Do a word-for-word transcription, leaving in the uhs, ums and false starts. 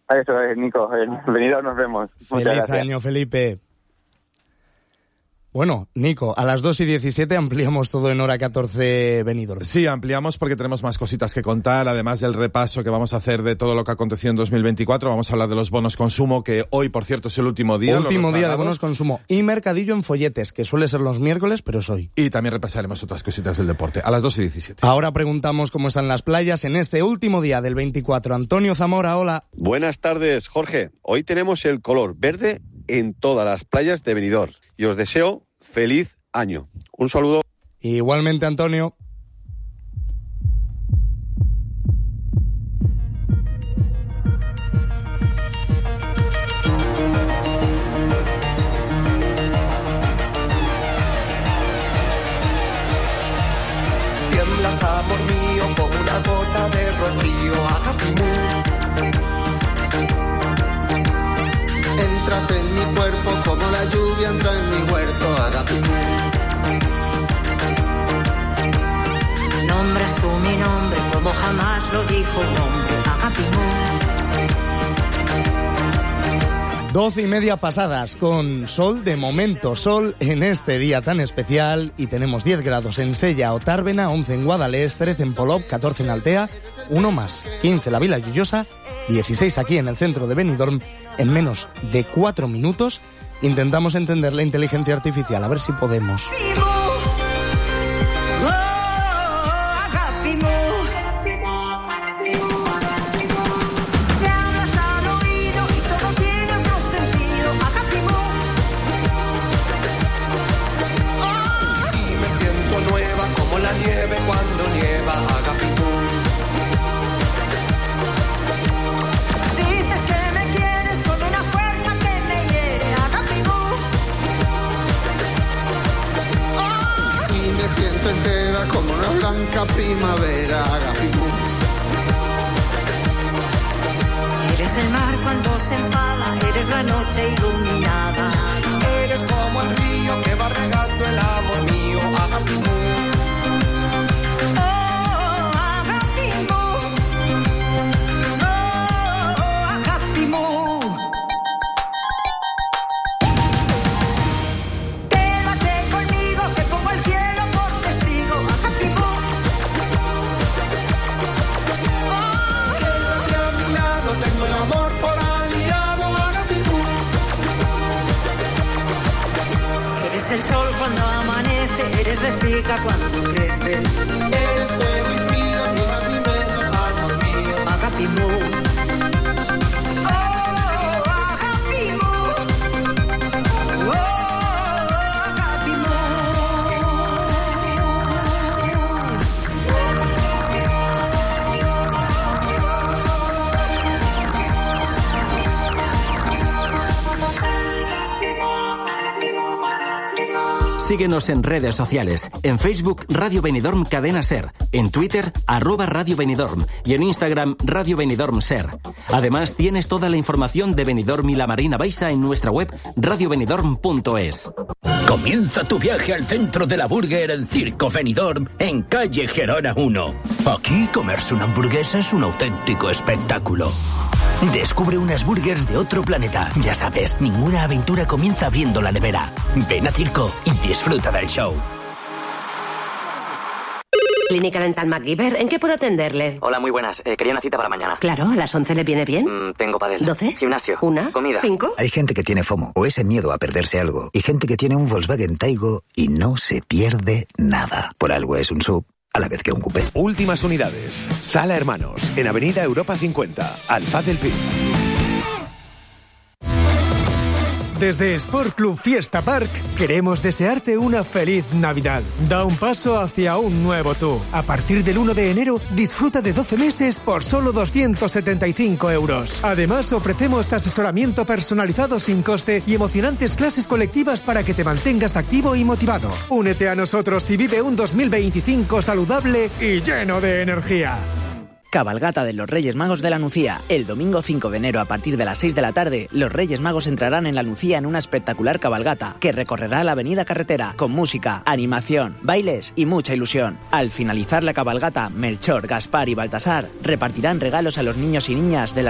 Eso es, Nico. En Benidorm nos vemos. Muchas Feliz gracias. año, Felipe. Bueno, Nico, a las dos y diecisiete ampliamos todo en hora catorce Benidorm. Sí, ampliamos porque tenemos más cositas que contar, además del repaso que vamos a hacer de todo lo que aconteció en dos mil veinticuatro. Vamos a hablar de los bonos consumo, que hoy, por cierto, es el último día. Último día de bonos consumo. Y mercadillo en folletes, que suele ser los miércoles, pero es hoy. Y también repasaremos otras cositas del deporte, a las dos y diecisiete. Ahora preguntamos cómo están las playas en este último día del veinticuatro. Antonio Zamora, hola. Buenas tardes, Jorge. Hoy tenemos el color verde en todas las playas de Benidorm. Y os deseo feliz año. Un saludo. Igualmente, Antonio. Tiemblas, amor mío, como una gota de rocío. Agapimú. Entras en mi cuerpo como la lluvia entra en mi huerto. Agapimú. Nombras tú mi nombre como jamás lo dijo un hombre. Agapimú. Doce y media pasadas, con sol de momento, sol en este día tan especial, y tenemos diez grados en Sella o Tárvena, once en Guadalest, trece en Polop, catorce en Altea, uno más, quince la Vila Lloyosa, dieciséis aquí en el centro de Benidorm. En menos de cuatro minutos intentamos entender la inteligencia artificial, a ver si podemos. Nieve cuando nieva, Agapimú. Dices que me quieres con una fuerza que me hiere, Agapimú. Oh. Y me siento entera como una blanca primavera, Agapimú. Eres el mar cuando se enfada, eres la noche iluminada. Eres como el río que va regando el amor mío, Agapimú. El sol cuando amanece, eres la espiga cuando crece. Eres fuego y frío, ni más ni menos, amor mío, Agapimú. Síguenos en redes sociales. En Facebook, Radio Benidorm Cadena Ser. En Twitter, arroba Radio Benidorm. Y en Instagram, Radio Benidorm Ser. Además, tienes toda la información de Benidorm y la Marina Baixa en nuestra web radio benidorm punto es. Comienza tu viaje al centro de la burger en Circo Benidorm, en calle Gerona uno. Aquí, comerse una hamburguesa es un auténtico espectáculo. Descubre unas burgers de otro planeta. Ya sabes, ninguna aventura comienza abriendo la nevera. Ven a Circo y disfruta del show. Clínica Dental MacGyver, ¿en qué puedo atenderle? Hola, muy buenas. Eh, quería una cita para mañana. Claro, ¿a las once le viene bien? Mm, tengo pádel. ¿doce? Gimnasio. ¿Una? Comida. ¿Cinco? Hay gente que tiene FOMO, o ese miedo a perderse algo, y gente que tiene un Volkswagen Taigo y no se pierde nada. Por algo es un sub, a la vez que un coupé. Últimas unidades. Sala Hermanos, en Avenida Europa cincuenta, Alfaz del Pi. Desde Sport Club Fiesta Park queremos desearte una feliz Navidad. Da un paso hacia un nuevo tú. A partir del uno de enero, disfruta de doce meses por solo doscientos setenta y cinco euros. Además, ofrecemos asesoramiento personalizado sin coste y emocionantes clases colectivas para que te mantengas activo y motivado. Únete a nosotros y vive un dos mil veinticinco saludable y lleno de energía. Cabalgata de los Reyes Magos de la Nucía. El domingo cinco de enero a partir de las seis de la tarde, los Reyes Magos entrarán en la Nucía en una espectacular cabalgata que recorrerá la avenida Carretera con música, animación, bailes y mucha ilusión. Al finalizar la cabalgata, Melchor, Gaspar y Baltasar repartirán regalos a los niños y niñas de la